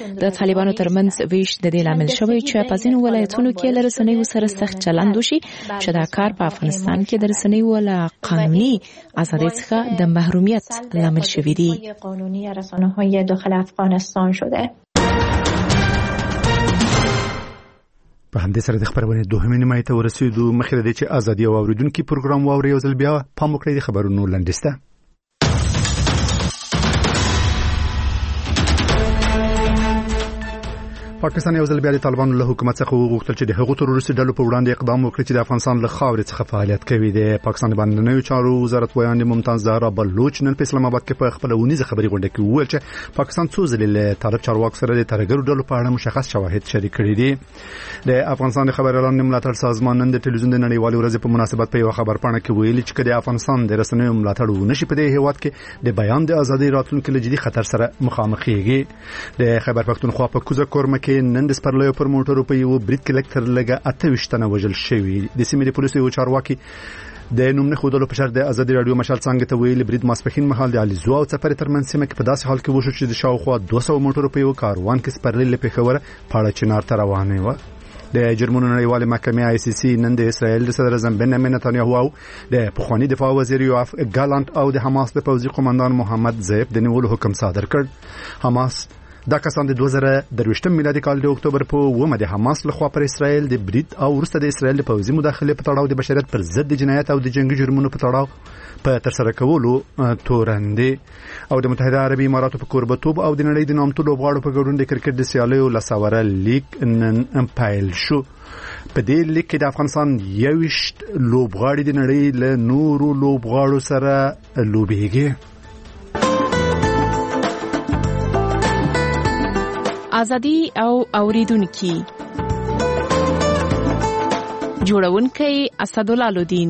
د طالبانو ترمنځ ویش د دې لامل شوی چې په ځینو ولایتونو کې له رسنیو سره سخت چلند وشي چې دا کار په افغانستان کې د رسنیو له قانوني ازادۍ څخه د محرومیت لامل شوی دی. قانونی رسانه‌های داخل افغانستان شده. په همدې سره د خبرونه دوهمه نیمه ته ورسېدو. مخکې د دې چې ازادي او اوریدونکو پروګرام واوري یو ځل بیا پام وکړئ د خبرونو لنډیسته. پاکستان یو ځل بیا د طالبانو له حکومت څخه وغوښتل چې د هغو تروریستي ډلو په وړاندې اقدام وکړي چې د افغانستان له خاورې څخه فعالیت کوي. د پاکستان باندې چارو وزارت ویان ممتاز زهرا بلوچ نن په اسلام آباد کې په خپل ونیزه خبري غونډه کې وویل چې پاکستان څو ځله له طالب چارواکو سره د ترګرو ډلو په اړه مشخص شواهد شریک کړي دي. د افغانستان د خبريالانو ملاتړ سازمان نن د ټلویزیون د نړیوالې ورځې په مناسبت په یو خبرپاڼه کې ویلي چې د افغانستان د رسنیو ملاتړ ونشي په دې هیواد کې د بیان د ازادۍ راتلونکو له جدي خطر سره مخامخ کیږي. د خیبر پښتونخوا په کوزه کورمه کې نن د سپرلۍ پر موټرو په یو بریټ کې لکتر لګه 28 تنه وژل شوی. د سیمې د پولیسو یو چارواکي د نوم نه خودلو په شرط د ازادي رادیو مشال څنګه ته ویل بریټ ماسپخین مهال د علي زو او سفر ترمن سیمه کې په داسې حال کې وشو چې د شاوخوا 200 موټرو په یو کاروان کې سپرلۍ له پیښور پاړه چنار ته روانه و. د جرمنو نړیوال محکمې ICC نن د اسرائیل د صدر اعظم بنیامین نتانیاهو او د پخوانی دفاع وزیر یوآف ګالانت او د حماس د پوځي قومندان محمد زیب د نیولو حکم صادر کړ. حماس دا کسان د 2023 میلادي کال د اکتوبر په 9 د حماس لخوا پر اسرائیل د بریټ او وروسته د اسرائیل د پوځي مداخله په تړاو د بشریت پر ضد د جنایت او د جنگي جرمونو په تړاو په ترسره کولو تورندې او د متحده عربي اماراتو په کوربتوب او د نړۍ د نامتو لوبغاړو په ګډون د کرکټ د سیالیو لساوره لیگ نن پیل شو. په دې لیگ کې د افغانستان 21 لوبغاړي د نړۍ له نورو لوبغاړو سره لوبېږي. ازادي او اوریدونکو جوړونکي اسدالله لودین.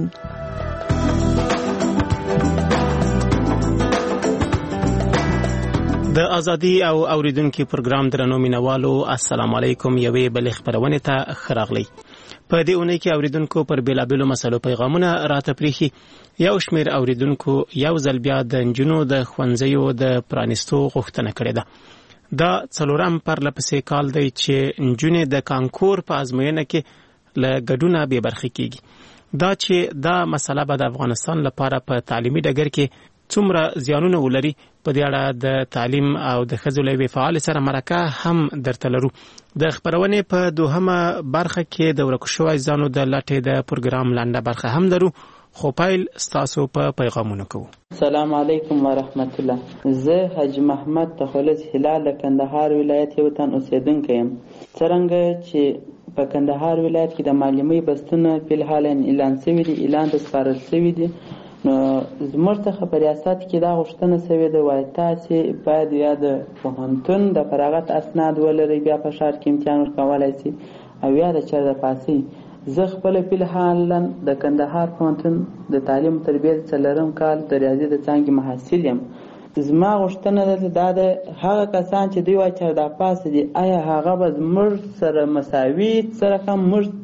د ازادي او اوریدونکو پروګرام درنو مینوالو السلام علیکم. یوې بل خبرونه ته خراغلی. په دې اونۍ کې اوریدونکو پر بیلابلو مسلو پیغامونه راته پریخي. یو شمیر اوریدونکو یو ځل بیا د انجونو د خوندزیو د پرانستو غوښتنه کړې ده. دا څلورم پرلپسې کال دی چې انجونې د کانکور په ازموینه کې له ګډونه به برخه کیږي. دا چې دا مسله به د افغانستان لپاره په تعلیمي ډګر کې څومره زیانونه ولري په دې اړه د تعلیم او د ښځو له فعال سره مرکه هم درته لرو. د خبرونه په دوهمه برخه کې د ورکو شوی ځانو د لټې د پروګرام لاندې برخه هم درو. خو پایل ستاسو په پیغامونو کوو. السلام علیکم ورحمت الله. زه حاج محمد تخلص هلال د کندهار ولایت یو تن اوسیدونکی یم. څرنګه چې په کندهار ولایت کې د معلمي بستونه په حال اعلان شوی دی، اعلان د سپارل شوی دی، نو زموږ ته په ریاست کې دا غوښتنه شوې ده وای تاسې باید یا د پوهنتون د فراغت اسناد ولرئ، بیا په ښار کې امتحان ورکولی شي، او یا د چېرته پاسئ. زه خپله فلحالا د کندهار پوهنتون د تعلیم و تربیت 4 کال د ریاضي د څانګې محصل یم. زما غوښتنه ده دا د هغه کسان چې دوی وایي چېرته پاسه دي، آیا هغه به زموږ سره مساوي څه رقم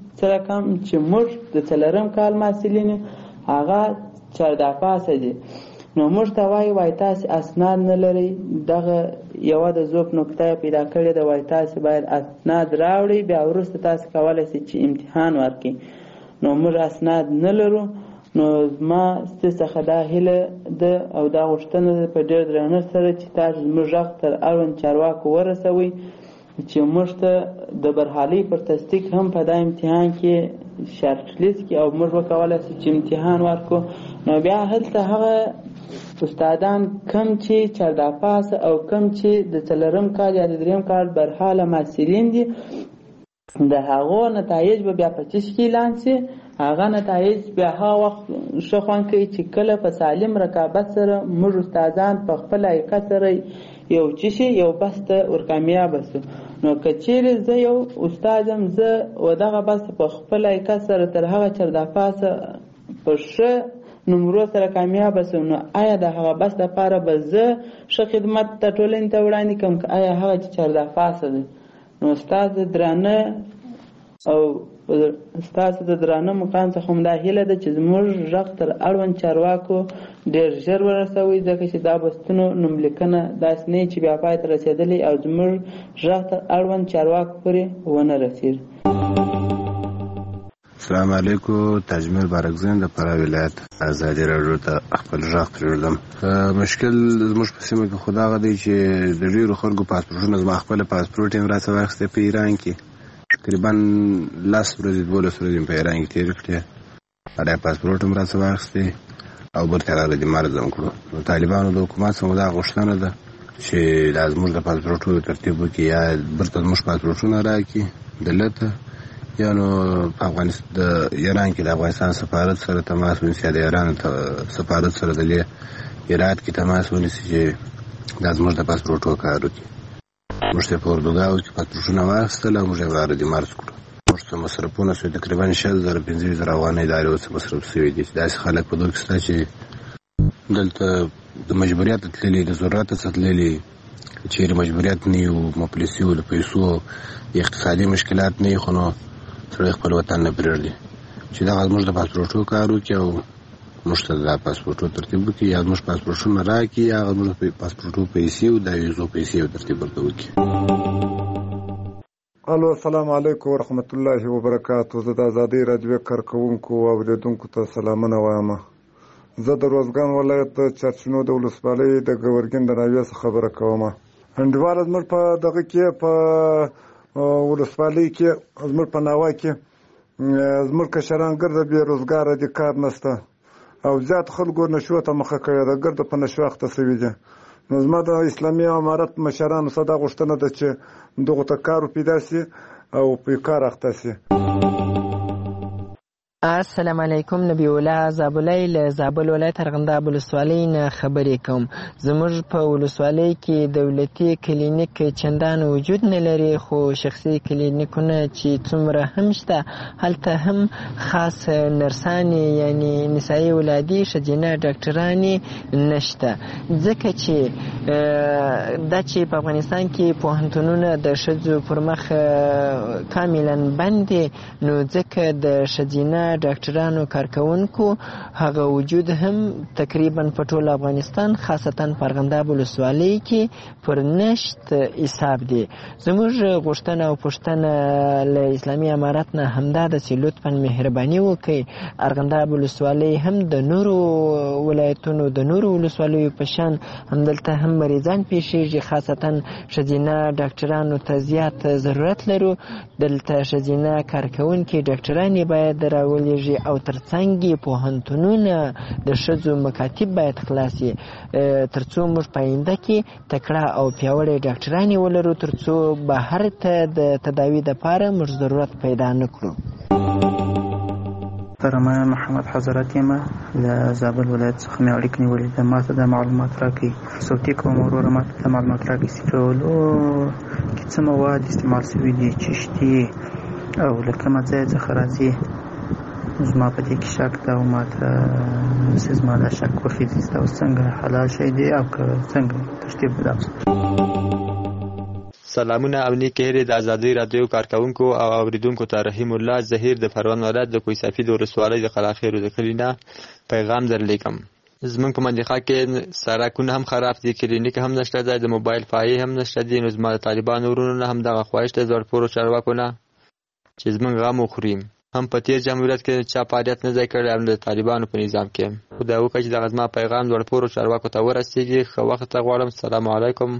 چې موږ د 4 کال محصلین هغه چېرته پاسه دي، نو موږ ته وایي تاسې اسناد نه لرئ. دغه یوه د ذوب نکته پیدا کړې ده، وایي تاسې باید اسناد راوړئ، بیا وروسته تاسې کولی شئ چې امتحان ورکړئ. نو موږ اسناد نه لرو. نو زما ستاسو څخه دا هیله ده او دا غوښتنه ده په ډېر درنښت سره چې تاسو زموږ غږ تر اړوند چارواکو ورسوئ چې موږ ته د برحالۍ پر تصدیق هم په دا امتحان کې شارټ لیست کې او موږ وکولی شو چې امتحان ورکړو. نو بیا هلته هغه استادان کم چې چېرته پاسه او کم چې د 4 کال یا د 3 کال برحاله محصلین دي، د هغو نتایج به بیا په چش کې اعلان شي. هغه نتایج بیا هغه وخت ښه خوند کوي چې کله په سالم رقابت سره موږ استادان په خپل حقیقت سره یو چشي یو بس ته ورکامیابه شو. نو که چیرې زه یو استاد یم، زه و دغه بس په خپل حقیقت سره تر هغه چېرته پاسه په ښه نمرو سره کامیابه شم، نو آیا د هغه بس دپاره به زه ښه خدمت د ټولنې ته وړاندې کړم که آیا هغه چې چېرته پاسه دی؟ نو استاد درانه او ستاسو د درانه مقام څخه هم دا هیله ده چې زموږ غږ تر اړوند چارواکو ډېر ژر ورسوي، ځکه چې دا بستونو نوملیکنه داسې نه چې بیا پای ته رسېدلی او زموږ غږ تر اړوند چارواکو پورې ونه رسېږي. السلام علیکم. تاجمیر بارکزین د فراه ولایت. ازادي راډیو ته خپل غږ پرېږدم. مشکل زموږ په سیمه کې خو دا دی چې د ډېرو خلکو پاسپورټونه، زما خپل پاسپورټ یې راڅخه واخیستی په ایران کې، تقریبا 10 ورځې 12 ورځې په ایران کې تېرې کړې، دا پاسپورټ هم راڅخه واخیستی او برته راغلی مرزم کړو. نو طالبانو د حکومت څخه دا غوښتنه ده چې دا زموږ د پاسپورټونو ترتیب وکړي، یا برته زموږ پاسپورټونه راکړي دلته، یا نو په افغانستان د ایران کې د افغانستان سفارت سره تماس ونیسي، د ایران سفارت سره د هرات کې تماس ونیسي چې دا زموږ د پاسپورټو کار وکړي. موږ ته په اردوګاو کې پاسپورټونه واخیستل او موږ یې راردي مارچ کړو. موږ ته مصرفونه شوي تقریبا 6,000-15,000 افغانۍ داري اوس مصرف شوي دي. داسې خلک په دغه کې شته چې دلته د مجبوریت تللي، د ضرورت څخه تللي، چیرې مجبوریت نه وي، مفلسي وو، د پیسو اقتصادي مشکلات نه وي، خو نو سړی خپل وطن نه پرېږدي چې دغه زموږ د پاسپورټو کار وکړي او موږ ته دا پاسپورټو ترتیب وکړي، یا زموږ پاسپورټونه راکړي، یا زموږ پاسپورټو پیسې او د ویزو پیسې ترتیب ورته وکړي. الو، السلام علیکم ورحمت الله وبرکاتو. زه د ازادۍ راډیو کارکوونکو او اوریدونکو ته سلامونه وایم. زه د روزګان ولایت چرچنو د ولسوالۍ د ګورګین د ناویې څخه خبره کوم. انډیواله زموږ په دغه کې په ولسوالۍ کې زموږ په ناوه کې زموږ کشران ګرده بې روزګاره دي، کار نشته او زیات خلکو نشو ته مخه کوي، د ګرده په نشو اخته شوي دي. نو زما د اسلامي امارت مشرانو څخه دا غوښتنه ده چې دغو ته کار پیدا شي او په کار اخته شي. السلام علیکم. نبی الله زابلای له زابل ولایت ارغنداب ولسوالۍ نه خبرې کوم. زموږ په ولسوالۍ کې دولتي کلینیک چندان وجود نه لري، خو شخصي کلینیکونه چې څومره هم شته هلته هم خاص نرسانې یعنی نسایي ولادي ښځینه ډاکټرانې نشته، ځکه چې دا چې په افغانستان کې پوهنتونونه د ښځو پر مخ کاملا بند دي، نو ځکه د ښځینه ډاکټرانو کارکونکو هغه وجود هم تقریبا په ټول افغانستان خاصتا په ارغنداب ولسوالۍ کې پر نشت حساب دی. زموږ غوښتنه او پوښتنه له اسلامي امارت نه همدا ده چې لطفا مهرباني وکړي ارغنداب ولسوالۍ هم د نورو ولایتونو د نورو ولسوالیو په شان همدلته هم مریضان پیښیږي، خاصتا ښځینه ډاکټرانو ته زیات ضرورت لرو. دلته ښځینه کارکونکي ډاکټرانې باید راولېږي او ترڅنګ پوهنتونونه د ښځو مکاتب باید خلاص شي، ترڅو موږ په آینده کې تکړه او پیاوړې ډاکټرانې ولرو، ترڅو بهر ته د تداوي دپاره موږ ضرورت پیدا نه کړو. محترمه محمد حضرت یم له زابل ولایت څخه مې اړیکې نیولې ده. ما ته دا معلومات راکړئ، صوتي کوم وروره ما ته دا معلومات راکړئ چې ټولو کې څه مواد استعمال شوي دي، چشتي او له کومه ځای څخه راځي. زما په دې کې شک ده او ما ته زما دا شک وخېږي چې دا اوس څنګه حلال شی دی او که څنګه ترتیب ده. سلامونه او نیکې هیلې د ازادۍ راډیو کارکوونکو او اوریدونکو ته. رحیم الله ظهیر د پروان ولایت د کوه صافي د ولسوالۍ د قلاخیرو د کلي نه پیغام درلیکم. زمونږ په منطقه کې سړکونه هم خراب دي، کلینیک هم نشته دی، د موبایل پایې هم نشته دي. نو زما د طالبانو ورونو نه هم دغه خواهش دی زړپورو چارواکو نه چې زمونږ غم وخوري. هم په تیر جمهوریت کې چا فعالیت نه دی کړی، هم د طالبانو په نظام کې. خدای وکړي چې دغه زما پیغام زړپورو چارواکو ته ورسېږي. ښه وخت غواړم. السلام علیکم.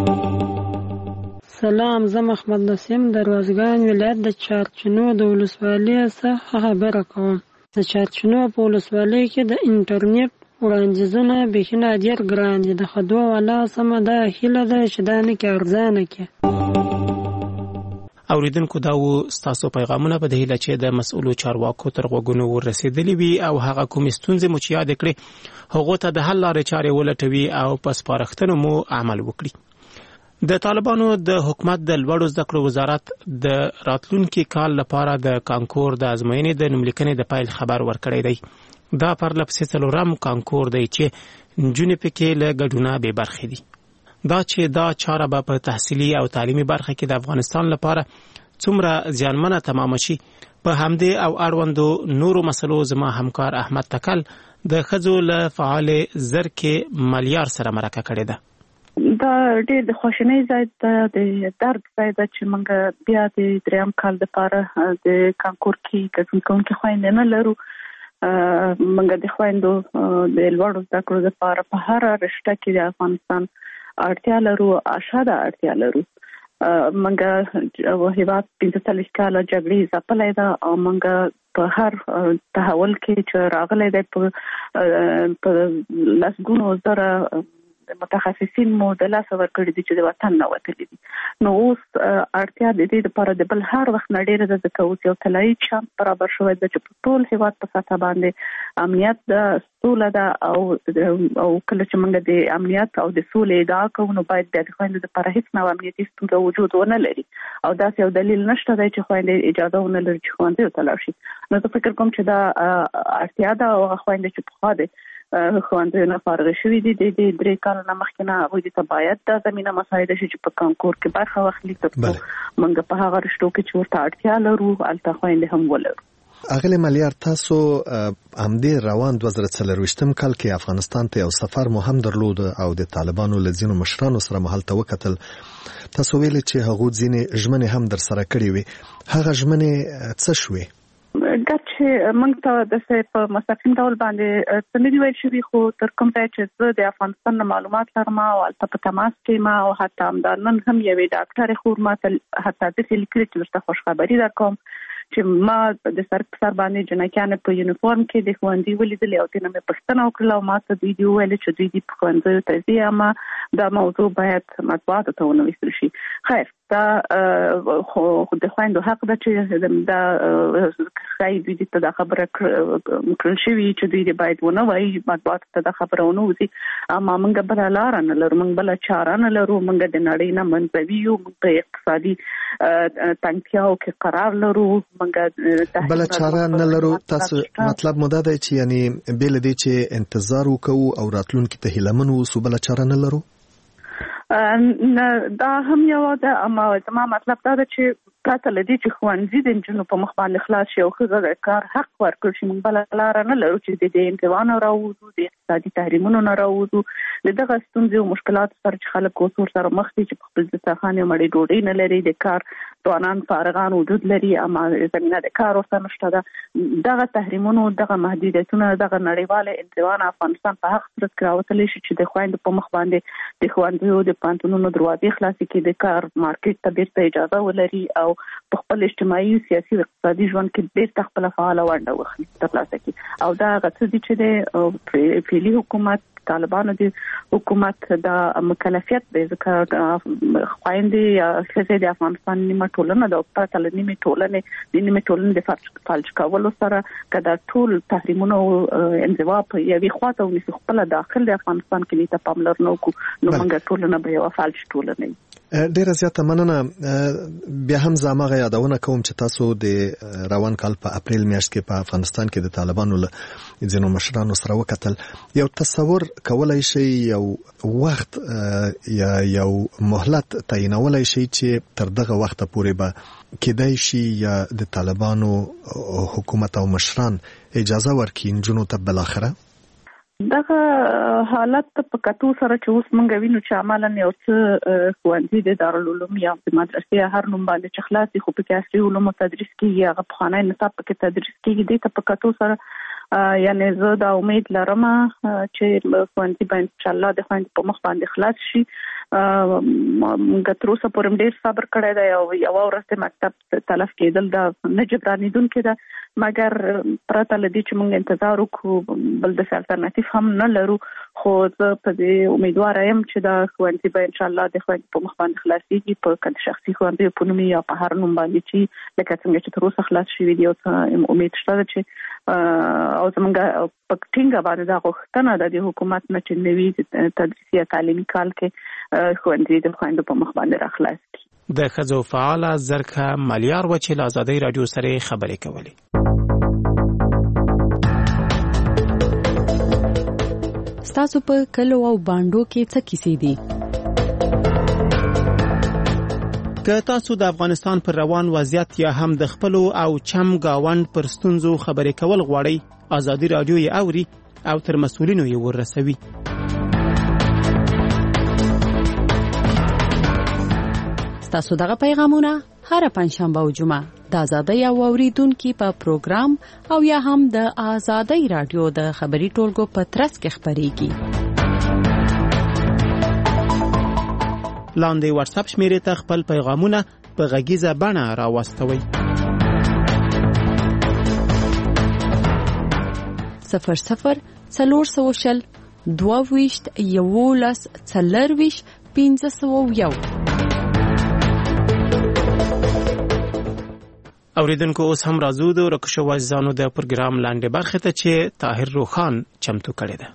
سلام، زه محمد نسیم د روزګان ولایت د چارچنو د ولسوالۍ څخه خبره کوم. د چارچنو په ولسوالۍ کې د انټرنیټ وړاندیزونه بیخي ډېر ګران دي. د خدو والا سمه دا هیله ده چې دا نه کې ارزانه کې. اوریدونکو دا و ستاسو پیغامونه په دې هیله چې د مسؤلو چارواکو تر غوږونو ورسېدلي وي او هغه کوم ستونزې مو چې یاد کړې هغه ته د حل لارې چارې ولټوي او په سپارښتنو مو عمل وکړي. د طالبانو د حکومت د لوړو زده کړو وزارت د راتلونکي کال لپاره د کانکور د ازموینې د نوملیکنې د پیل خبر ورکړی دی. دا پرلپسې څلورم کانکور دی چې نجونې پکې له ګډونه بې برخې دي. دا چې دا چاره به په تحصیلي او تعلیمي برخه کې د افغانستان لپاره څومره ځانمنه تمام شي. په همدې او اړوندو نورو مسلو زما همکار احمد تکل د خزو له فعال زرکې ملیار سره مرکه کړې ده. دا ډېر د خوشنۍ ځای د درد ځای ده چې موږ بیا د دریم کال لپاره د کانکور کې ګډون کوونکي خویندې نه لرو. موږ د خویندو د لوړو زده کړو لپاره په هر رشته کې د افغانستان اړتیا لرو، اشاده اړتیا لرو. موږ هیواد 45 کاله جګړې ځپلې ده او موږ په هر تحول کې چې راغلی دی په لسګونو زره متخصصین مو د لاس ورکړي دي چې د وطن نه وتلي دي. نو اوس اړتیا د دې لپاره د بل هر وخت نه ډېره ده ځکه اوس یو طلایي چانس برابر شوی ده چې په ټول هیواد په سطح باندې امنیت ده، سوله ده او کله چې موږ د امنیت او د سولې ادعا کوو نو باید د خویندو لپاره هیڅ نوع امنیتي ستونزه وجود ونه لري او داسې یو دلیل نشته دی چې خویندې اجازه ونه لري چې ښوونځیو ته لاړ شي. نو زه فکر کوم چې دا اړتیا ده او خویندې چې پخوا دي ښوونځیونه فارغ شوي دي د 3 کاله نه مخکې نه هغوی ته باید دا زمینه مساعده شي چې په کانکور کې برخه واخلي تر څو موږ په هغه رشتو کې چې ورته اړتیا لرو هلته خویندې هم ولرو. اغلی ملیار، تاسو همدې روان 2024 کال کې افغانستان ته یو سفر مو هم درلود او د طالبانو له ځینو مشرانو سره مو هلته وکتل. تاسو ویلي چې هغوی ځینې ژمنې هم در سره کړې وي. هغه ژمنې څه شوې؟ دا چې موږ ته د په مستقیم ډول باندې څه نه دي ویل شوي، خو تر کوم ځای چې زه د افغانستان نه معلومات لرم او هلته په تماس کې ما او حتی همدا نن هم یوې ډاکټرې خور ما ته حتی داسې لیکلي چې درته خوشخبري درکوم چې ما د سر په سر باندې جنکیانې په یونیفورم کې د ښوونځي ولیدلې او ترې نه مې پوښتنه وکړله او ما ته دوی دي وویل چې دوی دي په ښوونځیو ته ځي اما دا موضوع باید مطبوعاتو ته ونه ویستل شي. خیر دا خو د خویندو حق ده چې دا ښایي دوی ته دا خبره کړل شوي چې دوی باید ونه وایي مطبوعاتو ته دا خبره ونه وځي. اما موږ بله لاره نه لرو، موږ بله چاره نه لرو. موږ د نړۍ نه منزوي یو، موږ په اقتصادي تنګتیاو کې قرار لرو، بله چاره نه لرو. تاسو مطلب مو دا دی چې یعنی بې له دې چې انتظار وکړو او راتلونکي ته هیله من اوسو بله چاره نه لرو؟ دا هم یو ده، اما زما مطلب دا ده چې پرته له دې چې ښوونځي د نجونو په مخ باندې خلاص شي او ښځه د کار حق ورکړل شي، موږ بله لاره نه لرو چې د انزوا نه راووځو، د اقتصادي تحریمونو نه راووځو، د دغه ستونزې او مشکلاتو سره چې خلک اوس ورسره مخ دي چې په خپل دسترخوان یو مړۍ ډوډۍ نه لري، د کار ځوانان فارغان وجود لري اما زمینه د کار ورته نشته ده. دغه تحریمونو، دغه محدودیتونه، دغه نړیواله انزوا نه افغانستان په حق صورت کې راوتلی شي چې د خویندو په مخ باندې د ښوونځیو د پوهنتونونو دروازې خلاصې کړي، د کار مارکیټ ته بیرته اجازه ولري او په خپل اجتماعي، سیاسي او اقتصادي ژوند کې بیرته خپله فعاله ونډه واخلي ترلاسه کړي. او دا هغه څه دي چې د فعلي حکومت طالبانو د حکومت د مکلفیت دی، ځکه خویندې یا ښځې د افغانستان نیمه ټولنه ده او پرته له نیمې ټولنې د فلج کولو سره که دا ټول تحریمونه او انزوا په یوې خوا ته ونیسو، خپله داخل د افغانستان کې دې ته پاملرنه وکړو، نو موږ ټولنه به یوه فلج ټولنه وي. ډیره زیاته مننه. بیا هم زه هماغه یادونه کوم چې تاسو د روان کال په اپریل میاشت کې په افغانستان کې د طالبانو له ځینو مشرانو سره وکتل. یو تصور کولای شي، یو وخت یا یو مهلت تعینولای شي چې تر دغه وخت پورې به کېدای شي یا د طالبانو حکومت او مشران اجازه ورکړي نجونو ته بالاخره؟ دغه حالت په کتو سره چې اوس موږ وینو چې عملاً یو څه ښوونځي د دارالعلوم یا د مدرسې هر نوم باندې چې خلاص دي خو پکې عصري علومو تدریس کېږي، هغه پخوانی نصاب پکې تدریس کېږي. دې ته په کتو سره یعنې زه دا امید لرم چې ښوونځي به انشاءالله د خویندو په مخ باندې خلاص شي. موږ تر اوسه پورې ډېر صبر کړی دی او یوه ورځ د مکتب تلف کېدل دا نه جبرانېدونکې ده، مګر پرته له دې چې موږ انتظار وکړو بل داسې الټرناتیف هم نه لرو. خو زه په دې امیدواره یم چې دا ښوونځي به انشاءالله د خویندو په مخ باندې خلاصېږي، په شخصي ښوونځیو په نوم یا په هر نوم باندې چې لکه څنګه چې تر اوسه خلاص شوي دي. او امید شته ده چې او زموږ په ټینګه باندې دا غوښتنه ده د حکومت نه چې نوي تدریسي یا تعلیمي کال کې ښوونځي د خویندو په مخ باندې راخلاص کړي. د ښځو فعاله زرکه ملیار و چې له ازادۍ راډیو سره خبرې کولې. ستاسو په کلو او باندو کې څه کیسې دي؟ که تاسو د افغانستان پر روان وضعیت یا هم د خپل او چم گاوند پر ستونزو خبرې کول غواړئ، آزادي رادیو یې اوري او تر مسؤلینو یې ورسوي. تاسو دغه پیغامونه هر پنځشنبه او جمعه د آزادۍ او اوریدونکو په پروګرام او یا هم د آزادۍ رادیو د خبري ټولګو په ترڅ کې خبريږي. لاندې واتس اپ شمیرې ته خپل پیغامونه په غږیزه بڼه راوستوئ. 00 400 22 11 40 501. اوریدونکو اوس هم راځو د ورکشو وځانو د پروګرام لاندې برخه ته چې طاهر روخان چمتو کړی دی.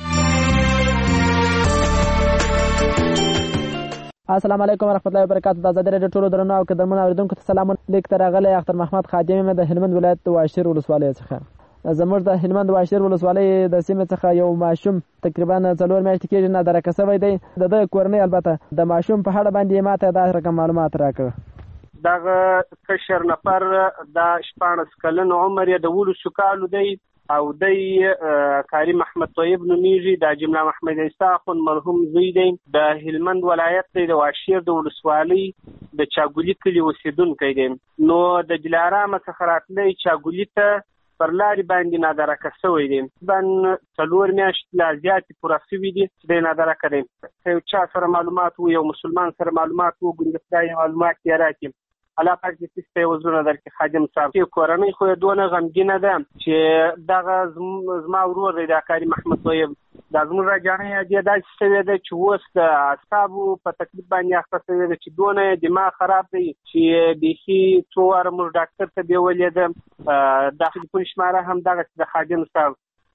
السلام علیکم ورحمۃ اللہ وبرکاتہ. د آزادۍ رادیو ټولو درنو او قدرمنو اوریدونکو ته سلام. لیک تر غلې اختر محمد خادم مې د هلمند ولایت واشیر ولسوالۍ څخه. زموږ د هلمند واشیر ولسوالۍ د سیمې څخه یو ماشوم تقریبا 4 میاشتې کېږي نه درکه شوی دی. د کورنۍ البته د ماشوم په اړه باندې ماته دا رقم معلومات راکړه. دغه کشر نفر د 14 کلن عمر یې د 12 کالو دی او د کاری محمد طیب نومیږي. د جمله محمد عیسی خون مرحوم زوی دی. د هلمند ولایت د واشیر د ولسوالۍ د چاګولی کلی اوسیدونکی دی. نو د دلارام څخه راتلی چاګولی ته پر لارې باندې نادرکه شوی دی. بن 4 میاشتې لا زیاتې پوره شوي دي چې دی نادرکه دی. یو چا سره معلومات و، یو مسلمان سره معلومات و، ګوندې خدای معلومات یې راکړي. الله پاک دې تاسو ته وزونه درکړي. خادم صاحب چې کورنۍ خو دونه غمګینه ده چې دغه زما ورور دی د کاری محمد طیب د زموږ راجانې دی داسې شوی ده چې اوس د اعصابو په تکلیف باندې اخته شوی ده چې دونه دماغ خراب دی چې بیخي څو واره موږ ډاکټر ته بیولې ده. د ټلیفون شماره هم دغه د خادم صاحب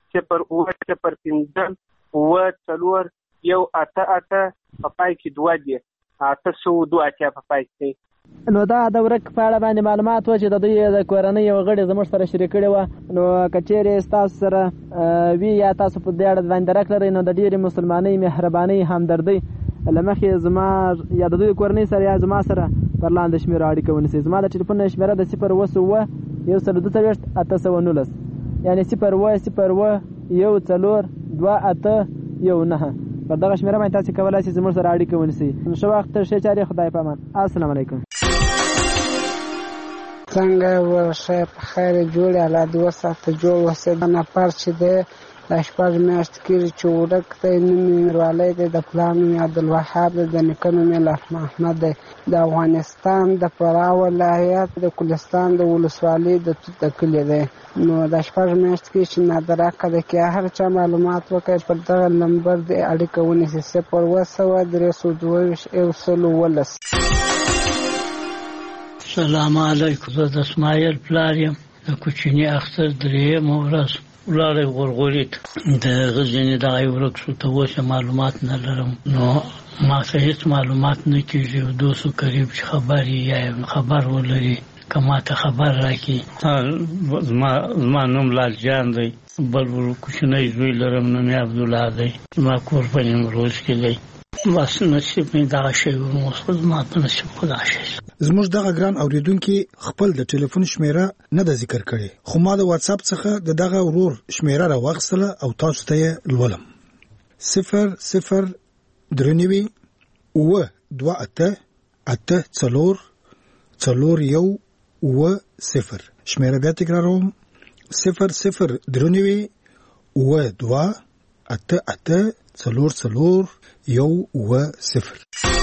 0 4 1 8 په پای کې 2 دی 802 اتیا په پای کې. نو دا د ورک په اړه باندې معلومات و چې د دوی د کورنۍ یو غړي زموږ سره شریک کړي و. نو کچېرې تاسو سره وی یا تاسو په دې اړه باندې راکړئ نو د ډېرې مسلمانۍ مهرباني همدردي لمخې زما یا د دوی کورنۍ سره یا زما سره پر لاندې شمیره اړیکه ونیسئ. زما د ټلیفون شمیره د 0 1 819 یعنی 0 0 1 4 2 8 19 پر دغه شمیره باندې تاسو کولای شئ زموږ سره اړیکه ونیسئ. نو وخت ښه چاري خدای پامان. السلام علیکم. څنګه ورشه په خیر جوړ الله دې وساته جوړ وسه د نفر چې د 14 میاشتې کېږي چې ورک دی. نوم وروالی دی د پلار نوم عبدالوهاب دی د نیکه نوم محمد دی. د افغانستان د فراه ولایت د کلستان د ولسوالۍ د توت کلي دی. نو د 14 میاشتې کېږي چې نادرکه دی. که هر چا معلومات وکړي پر دغه نمبر د اړیکه ونیسي 0 السلام علیکم. زه د اسماعیل پلار یم. د کوچني اختر 3 ورځ ولاړې غورغوري د غزنی د ورک شو ته اوس معلومات نه لرم. نو ما هیڅ معلومات نه کیږي. دوسو قریب خبري یا خبر ولري کما ته خبر راکې. زما نوم لال جان دی. بل کوچنی زوی لرم نوم عبد الله دی. ما کور په نیمروز کې دی. بس نصیب مې دا شی و خود ما په نصیب خدا شي. زموږ دغه ګران اوریدونکو خپل د ټلیفون شمیره نه د ذکر کړي خو ما د واتس اپ څخه دغه ورور شمیره راوغسله او تاسو ته لولم 0 0 درنوي و 2 8 8 4 4 1 و 0 شمیره بیا تکراروم 0 0 درنوي و 2 8 8 4 4 1 و 0.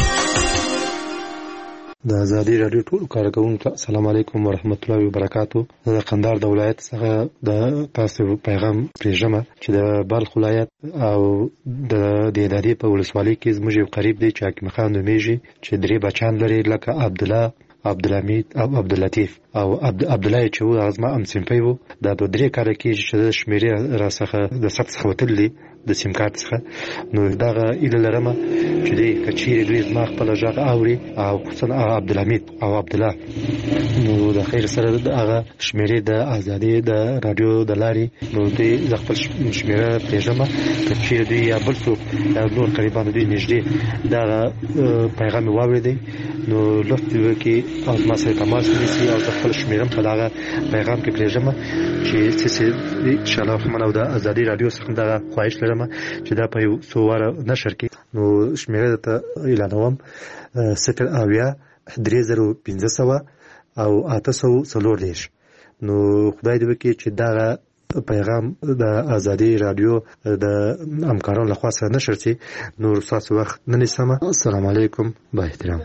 د آزادۍ رادیو ټول کارکونکو السلام علیکم ورحمت الله وبرکاتو. د قندهار د ولایت څخه د تاسو پیغام پریژمه چې د بلخ ولایت او د ادارې په ولسوالۍ کې زموږ یو قریب دی چې حکیم خان نومیږي چې 3 بچان لري لکه عبد الله عبدالحمید او عبداللطیف او عبدالله چې و ازما ام سیمپي وو. دا په 3 کال کې چې د شمیرې را څخه د سب څخه وتلې د سیم کارت څخه. نو دغه اله لرمه چې د کچېری دوی زما خپل ځای اوري او خصوصا عبدالحمید او عبدالله نو د خیر سره هغه شمیرې د ازادي د رادیو د لارې نو دوی خپل شمیره پیژنه چې دوی یا بل څوک نور قریبان دوی نږدې دا پیغام واوري نو لوست وکي او ما سره تماس نیسي او خپل شمیرم په هغه پیغام کې پیژنه چې ان شاء الله منو د ازادي رادیو څخه دا خواهش لرم چې دا په یو څو واره نشر کې نو شمیره ته اعلانوم 0 او 840 نو خدای دې وکړي چې دا پیغام د ازادي رادیو د همکارانو لخوا سره نشر شي. نور تاسو وخت نه نیسم. السلام علیکم با احترام.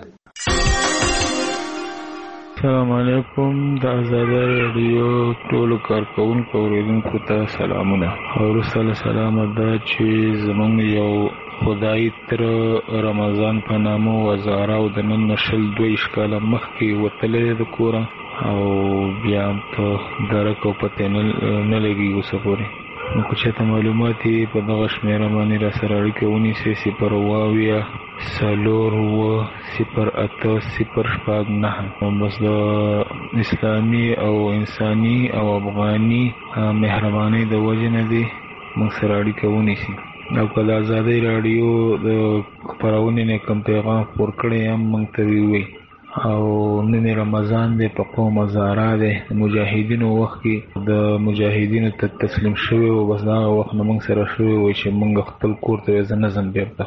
السلام علیکم د ازادي رادیو ټول کارکونکو اوریدونکو ته سلامونه. او سلام ده چې زمونږ یو خدای تر رمضان په نامو وزاره او د نن نشل 2 کاله مخکې وتلې د کورا او بیا په درکو پته نه لګي وسپوري نو که چېرته معلومات په دغه شمیره باندې را سره اړیکه ونیسئ 0 0 بس د اسلامي او انساني او افغاني مهرباني د وجه نه دی موږ سره اړیکه ونیسئ. او کله ازادي رادیو د خبرونه نه کوم پیغام خپور کړی هم موږ ته وی او نن رمضان دی په قوم زارا دی مجاهدینو وخت کې د مجاهدینو ته تسلیم شوی او بس دا وخت موږ سره شوی و چې موږ خپل کور ته ځنځم بیرته.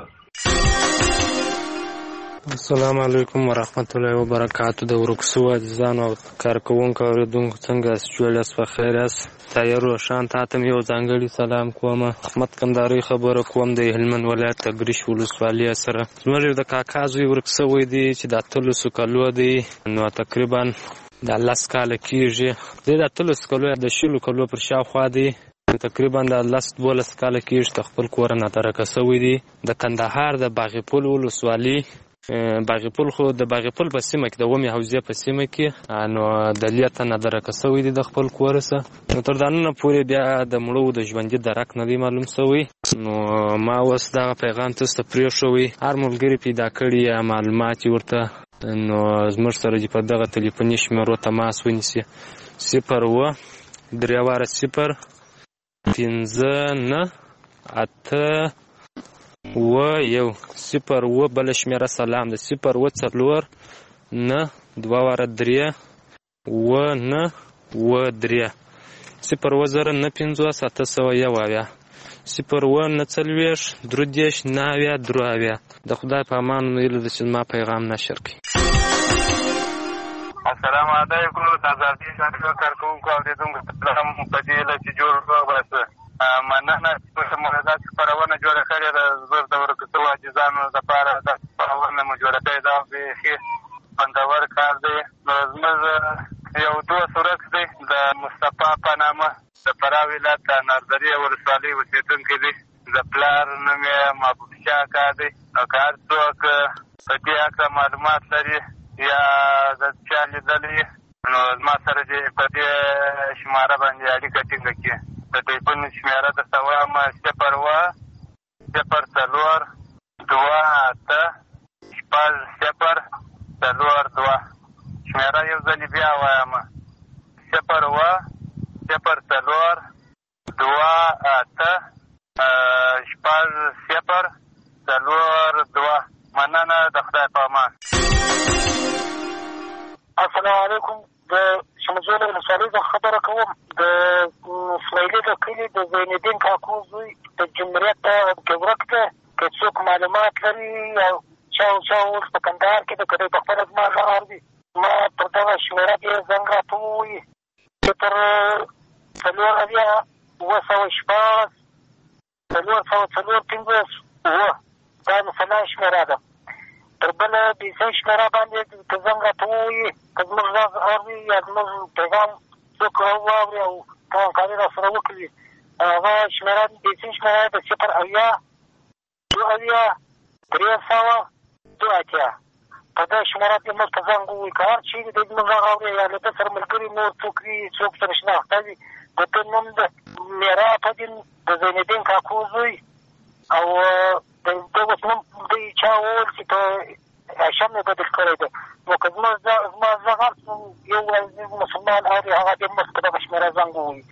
السلام علیکم ورحمت الله وبرکاتہ. د ورکسو عزیزانو او کارکونکو اوریدونکو څنګه جوړاس په خیر است. تایرو شان تاتم یو ځانګړي سلام کوم. احمد کنداري خبره کوم د هلمند ولایت تګریش ولسوالۍ سره. زموږ د کاکازوی ورکسو دی چې د اتلسو کلو دی نو تقریبا د 10 کال کېږي. د اتلسو کلو د شلو کلو پر شاوخوا دی تقریبا د 12 کال کېږي خپل کور نه ترکه سوی دی د کندهار د باغپول ولسوالۍ. باغپول خو د باغپول په سیمه کې د ومه حوزه په سیمه کې نو د لیته نه درکه سوی دی د خپل کورسه. نو تر دانه پورې بیا د مړو د ژوندۍ درک نه دی معلوم سوی. نو ما اوس دا پیغام تاسو ته پرې شوی هر ملګری پیدا کړی معلومات ورته نو زموږ سره په دغه ټلیفوني شمیرو تماس ونیسي 0 3 0 5 8 1 0 بل شمیره سلام د 0 4 9 2 3 9 3 0 0 9 5 7 0 درودیش ناویا درویا. د خدای په امان ویل د چې ما پیغام نشر کی. السلام علیکم د ازادي رادیو کارکونکو اوریدونکو سلام په دې لته جوړ واسه مننه چې موږ خبرونه جوړه کړې ده زور د ورکسو عاجزانو لپاره د خبرونه مو جوړه کړې ده به خوندور کار دی. زموږ یو دوه صورت دی د مصطفی په نامه د فراه ولایت نردري ولسوالۍ اوسېدونکی دی. د پلار نوم یې محبوب شاه کار دی. او که هر څوک په دې هکله معلومات لري یا د چا لیدلي نو زما سره دې په دې شماره باندې اړیکه ټینګه کړي. د ټلیفون شمیره درته وایم 0 0 2 8 0 2 شمیره یو ځلې بیا وایم 0 0 2 8 0 2 مننه د خدای په امان. السلام علیکم. د شمزول ولسوالۍ څخه خبره کوم. د اسماعیلي د کلي د زینالدین کاکو زوی د جمهوریت ګورک ته که څوک معلومات لري او چا اوس په کندهار کې د کدی په خپله زما غږ اوري ما پر دغه شمېره دې زنګ راته ووایي 0 دا مثلا شمېره ده. تر بله بیسۍ شمېره باندې که زنګ راته ووایي که زموږ غږ اوري یا زموږ پیغام څوک واوري او همکاري را سره وکړي هغه شمېره بیسۍ شمېره د 0 2 په دې شمېره کې موږ ته زنګ ووایي که هر چېرې د زموږ غږ اوري یا له ده سره ملګري نور څوک وي څوک سره شناخته وي د ده نوم د میرات الدین د زینالدین کاکو زوی او د اوس نوم دوی چا وویل چې په هاشم یې بدل کړی دی. نو که زما زغ هر یو مسلمان اوري هغه دې مخکې دغه شمېره زنګ ووایي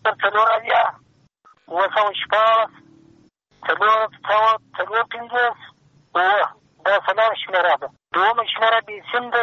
080 دا سلام شمېره ده. دومه شمېره بې سیم ده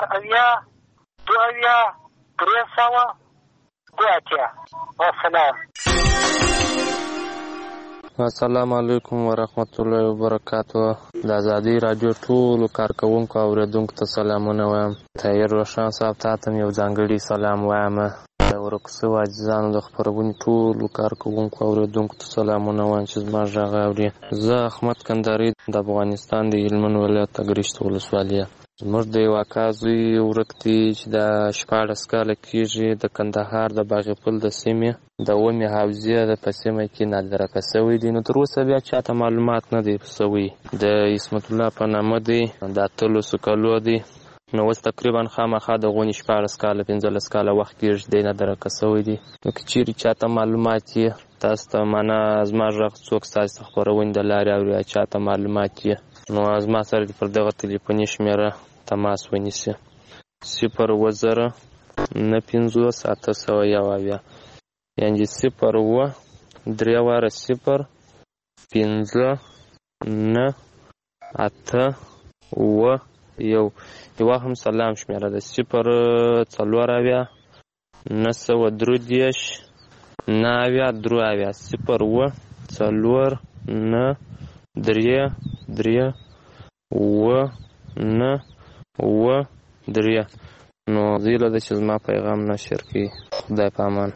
080 السلام علیکم ورحمت الله وبرکاتو. د ازادۍ راډیو ټولو کارکوونکو او اورېدونکو ته سلامونه وایم. طاهر روښان صاحب ته هم یو ځانګړي سلام وایم. د ورک شوو عزیزانو د خپرونې ټولو کارکوونکو او اورېدونکو ته سلامونه وایم چې زما غږ اوري. زه احمد کندهاري د افغانستان د هلمند ولایت اګرشت ولسوالي. زموږ د یو اکا زوی ورک دی چې د 14 کاله کېږي د کندهار د باغپل د سیمې د اومې حوزې د په سیمه کې نادرکه شوی دی. نو تر اوسه بیا چاته معلومات نه دی شوی. د عصمت الله په نامه دی، د 18 کالو دی. نو اوس تقریبا خامخا د غونې 14 کاله 15 کاله وخت کېږي دی نادرکه شوی دی. نو که چیرې چاته معلومات یې تاسو ته معنا زما غږ څوک ستاسو د خپرونې د لارې اوري چاته معلومات یې نو زما سره پر دغه تلیفوني شمېره تماس ونیسي 0 9 50 701 یعنې 0 3 واره 0 5 9 8 و یو هم سلام شمېره ده 0 4 9 درودیش 9 درو 0 4 9 3 3 و 9 و 3. نو زیله ده چې زما پیغام نشر کړي. خدای په امان.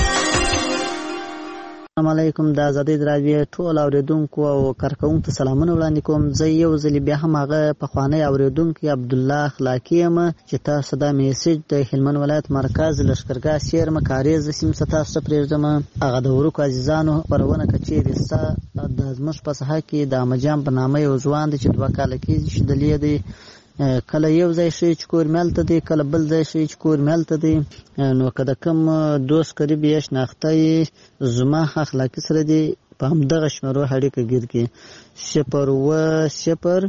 السلام علیکم. د ازادۍ راډیو ټول اوریدونکو او کارکوونکو ته سلامونه وړاندې کوم. زه یو ځل بیا هم هغه پخوانی اوریدونکی عبدالله اخلاقی یم چې تاسو دا میسج د هلمند ولایت مرکز لښکرګاه سیرمه کاریز سیمې څخه تاسو ته پرېږدم. هغه د ورکو عزیزانو خپرونه که چیرې ستا د زموږ په ساحه کې د احمدجان په نامه یو ځوان دی چې 2 کاله کېږي چې دلې دی. کله یو ځای شي چې کور ملته دی، کله بل ځای شي چې کور ملته دی. نو که د کوم دوست قریب یې شناخته یې زما اخلاقي سره دی په همدغه شمېرو اړیکه ګیر کړي 0 0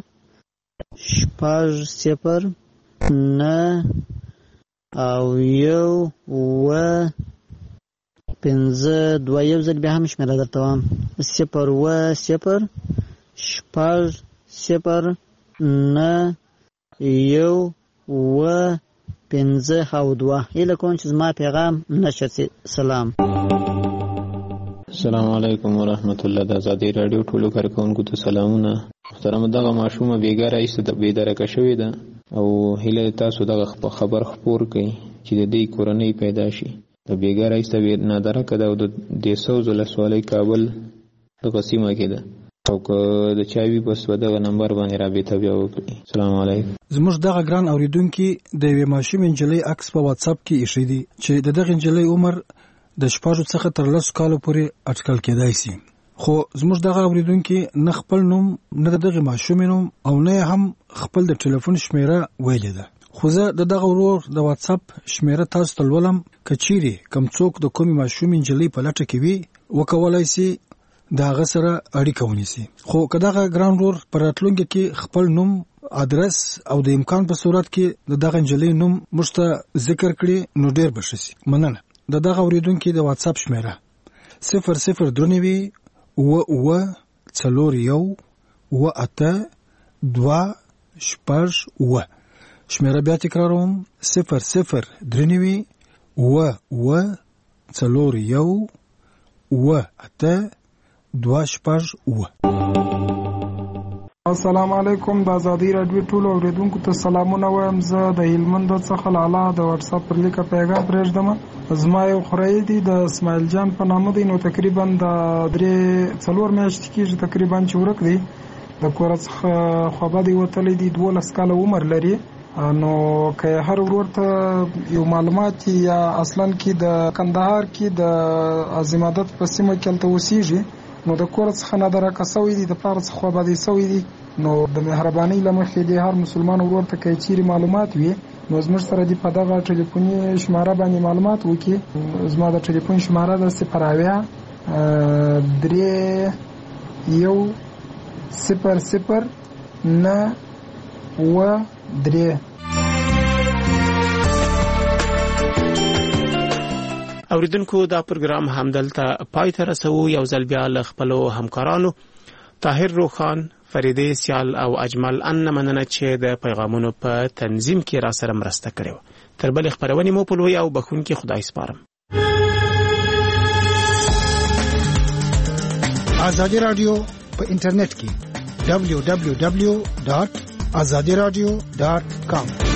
0 9 او 1 و 5 2. یو ځل بیا هم شمېره درته وایم 0 0 0 9 1 و 5 او 2. هیله کوم چې زما پیغام نشر شي. سلام. السلام علیکم ورحمت الله. د ازادۍ راډیو ټولو کارکوونکو ته سلامونه. محترم دغه ماشومه بیګاره ایسته د بیدارکه شوې ده او هیله تاسو دغه خبر خپور کړئ چې د دې کورنۍ پیدا شي. د بیګاره ایسته نادرکه ده او د 200 ولسوالۍ کابل دغه سیمه کې ده او که د چاوي بس په دغه نمبر باندې رابطه بیا وکړي. السلام علیکم. زموږ دغه ګران اوریدونکي د یوې ماشومې نجلۍ عکس په واتساپ کې ایښی دی چې د دغه نجلۍ عمر د 6 څخه تر 10 کالو پورې اټکل کېدای شي. خو زموږ دغه اوریدونکي نه خپل نوم نه دغه ماشومې نوم او نه هم خپل د ټلیفون شمېره ویلې ده. خو زه د دغه ورور د واتساپ شمېره تاسو ته لولم. که چیرې کوم څوک د کومې ماشومې نجلۍ په لټه کې وي وکولای شي د هغه سره اړیکه ونیسي. خو که دغه ګران ورور په راتلونکي کې خپل نوم ادرس او د امکان په صورت کې د دغه نجلۍ نوم موږ ته ذکر کړي نو ډیر به ښه شي. مننه. د دغه اوریدونکي د واتساپ شمېره 0 و 4 و 8 2 6 و. شمېره بیا تکراروم 0 و 4 و 8 2 6 و. السلام علیکم. د ازادۍ راډیو ټولو اوریدونکو ته سلامونه وایم. زه د هلمند څخه لاله د واتساپ پر لیکه پیغام پرېږدم. زما یو خوریی دی د اسماعیل جان په نامه دی. نو تقریبا د 3-4 میاشتې کېږي تقریبا چې ورک دی. د کور څخه خوابدی وتلی دی. 12 کاله عمر لري. نو که هر ورور ته یو معلومات یا اصلا کې د کندهار کې د عظیمادت په سیمه کې هلته اوسېږي نو د کور څخه نادرکه شوی دی، د پلار څخه خوابدی شوی دی. نو د مهربانۍ له مخې د هر مسلمان ورور ته که چیرې معلومات وي نو زموږ سره دې په دغه ټلیفوني شماره باندې معلومات وکړي. زما د ټلیفون شماره ده 0 3 1 0 0 9 اوریدونکو دا پروګرام همدلته پای ته رسو. یو ځل بیا له خپلو همکارانو طاهر روخان، فریدې سیال او اجمل ان مننه چې د پیغامونو په تنظیم کې را سره مرسته کړې. تر بلې خبرونې مو په لوی او بخښونکي خدای سپارم. آزادی رادیو په انټرنیټ کې www.azadiradio.com